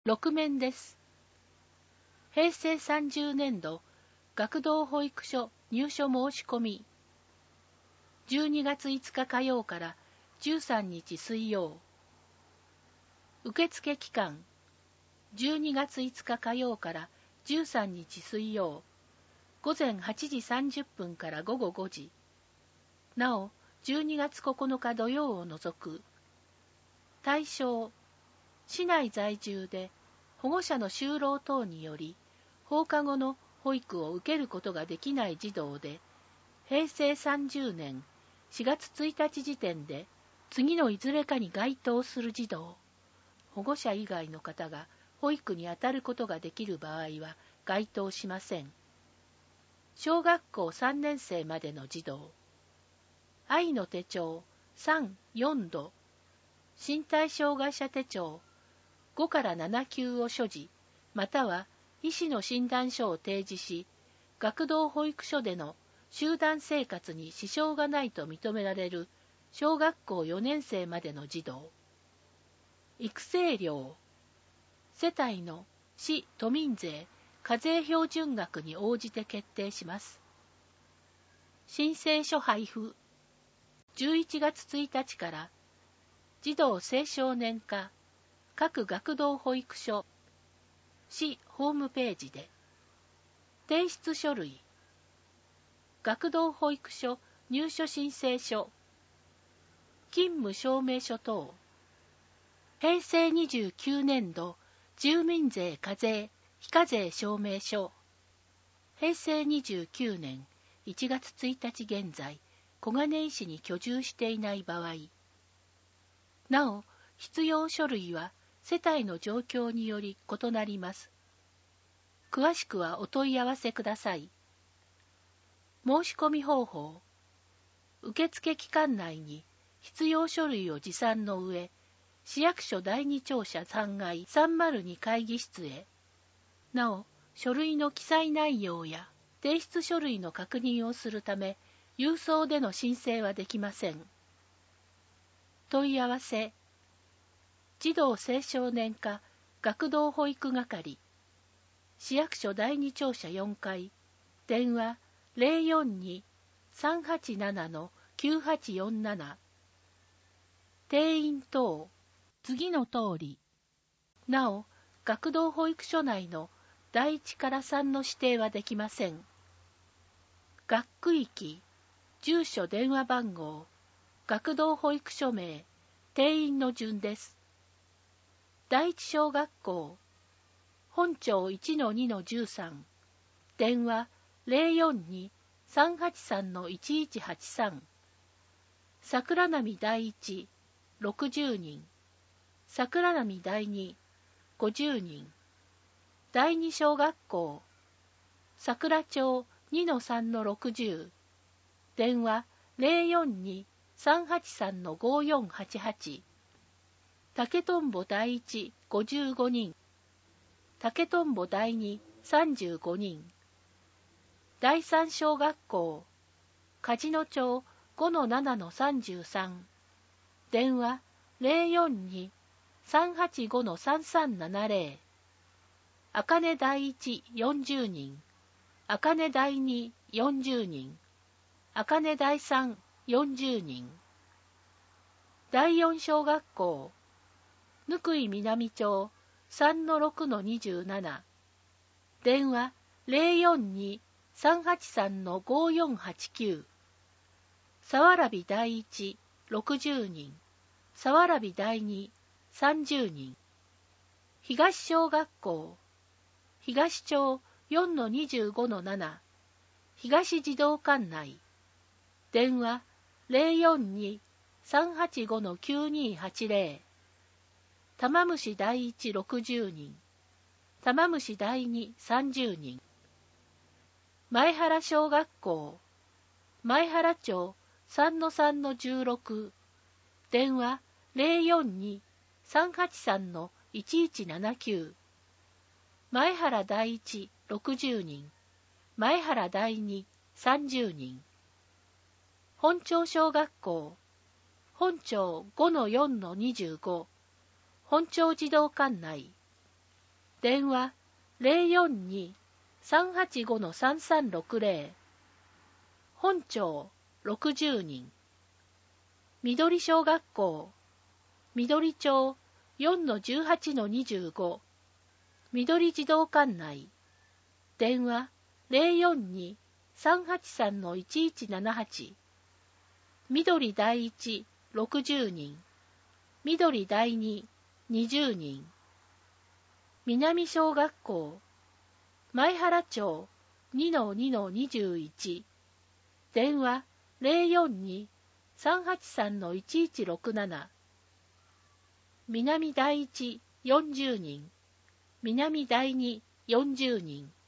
6面です。平成30年度学童保育所入所申し込み。12月5日火曜から13日水曜。受付期間12月5日火曜から13日水曜。午前8時30分から午後5時。なお、12月9日土曜を除く。対象市内在住で保護者の就労等により放課後の保育を受けることができない児童で、平成30年4月1日時点で次のいずれかに該当する児童、保護者以外の方が保育に当たることができる場合は該当しません。小学校3年生までの児童、愛の手帳3、4度、身体障害者手帳5から7級を所持、または医師の診断書を提示し、学童保育所での集団生活に支障がないと認められる小学校4年生までの児童。育成料、世帯の市都民税課税標準額に応じて決定します。申請書配布、11月1日から児童青少年課各学童保育所市ホームページで。提出書類、学童保育所入所申請書、勤務証明書等。平成29年度住民税課税非課税証明書。平成29年1月1日現在、小金井市に居住していない場合。なお、必要書類は世帯の状況により異なります。詳しくはお問い合わせください。申し込み方法。受付期間内に必要書類を持参の上、市役所第2庁舎3階302会議室へ。なお、書類の記載内容や提出書類の確認をするため、郵送での申請はできません。問い合わせ。児童青少年課学童保育係、市役所第2庁舎4階、電話 042-387-9847。定員等、次の通り。なお、学童保育所内の第1から3の指定はできません。学区域、住所電話番号、学童保育所名、定員の順です。第一小学校、本町 1-2-13、電話 042-383-1183。桜波第一、60人。桜波第二、50人。第二小学校、桜町 2-3-60、電話 042-383-5488。竹とんぼ第一55人、竹とんぼ第二35人、第三小学校、梶野町 5-7-33、電話 042-385-3370、茜第一40人、茜第二40人、茜第三40人、第四小学校、貫井南町 3-6-27、電話 042-383-5489。佐原美第一60人、佐原美第二30人。東小学校、東町 4-25-7、東児童館内、電話 042-385-9280。玉虫第一60人、玉虫第二30人。前原小学校、前原町 3-3-16、電話 042-383-1179。前原第一60人、前原第二30人。本町小学校、本町 5-4-25、本町児童館内、 電話 042-385-3360。本町60人。緑小学校緑町 4-18-25。緑児童館内。電話 042-383-1178。緑第一60人。緑第二20人。南小学校前原町 2-2-21。電話 042-383-1167。南第一40人。南第二40人。